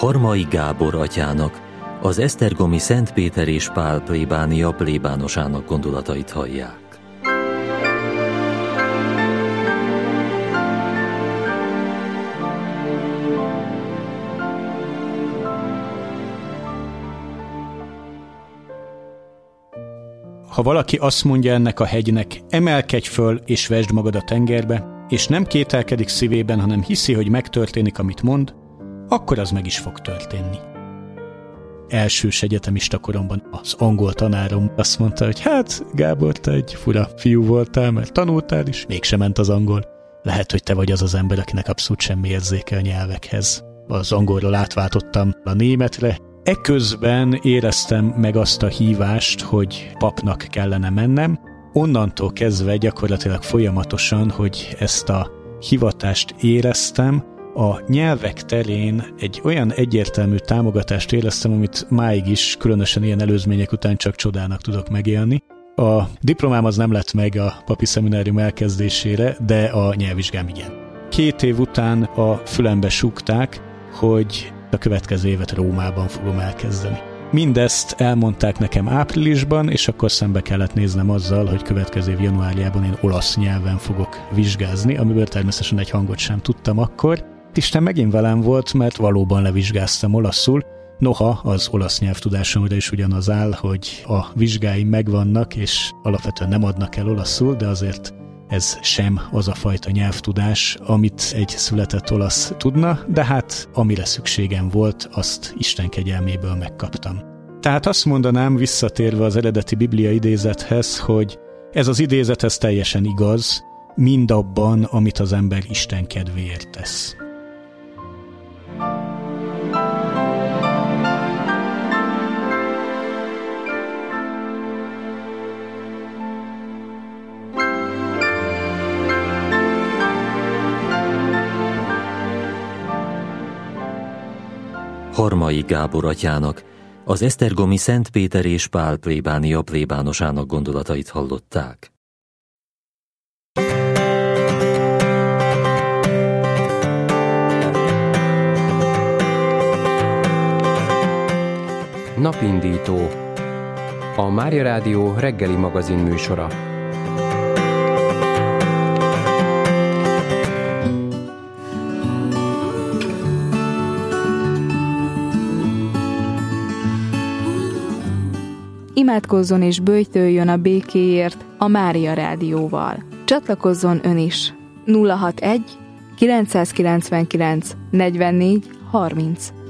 Harmai Gábor atyának, az esztergomi Szent Péter és Pál plébánia plébánosának gondolatait hallják. Ha valaki azt mondja ennek a hegynek, emelkedj föl és vesd magad a tengerbe, és nem kételkedik szívében, hanem hiszi, hogy megtörténik, amit mond, akkor az meg is fog történni. Elsős egyetemista koromban az angol tanárom azt mondta, hogy hát Gábor, te egy fura fiú voltál, mert tanultál is, mégsem ment az angol. Lehet, hogy te vagy az az ember, akinek abszolút semmi érzéke a nyelvekhez. Az angolról átváltottam a németre. Eközben éreztem meg azt a hívást, hogy papnak kellene mennem. Onnantól kezdve gyakorlatilag folyamatosan, hogy ezt a hivatást éreztem, a nyelvek terén egy olyan egyértelmű támogatást éreztem, amit máig is, különösen ilyen előzmények után csak csodának tudok megélni. A diplomám az nem lett meg a papi szeminárium elkezdésére, de a nyelvvizsgám igen. 2 év után a fülembe súgták, hogy a következő évet Rómában fogom elkezdeni. Mindezt elmondták nekem áprilisban, és akkor szembe kellett néznem azzal, hogy következő év januárjában én olasz nyelven fogok vizsgázni, amiből természetesen egy hangot sem tudtam akkor. Isten megint velem volt, mert valóban levizsgáztam olaszul. Noha az olasz nyelvtudásomra is ugyanaz áll, hogy a vizsgáim megvannak, és alapvetően nem adnak el olaszul, de azért ez sem az a fajta nyelvtudás, amit egy született olasz tudna, de hát amire szükségem volt, azt Isten kegyelméből megkaptam. Tehát azt mondanám, visszatérve az eredeti Biblia idézethez, hogy ez az idézet ez teljesen igaz, mindabban, amit az ember Isten kedvéért tesz. Harmai Gábor atyának, az esztergomi Szent Péter és Pál plébánia plébánosának gondolatait hallották. Napindító. A Mária Rádió reggeli magazin műsora. Imádkozzon és böjtöljön a békéért a Mária Rádióval. Csatlakozzon ön is. 061 999 44 30.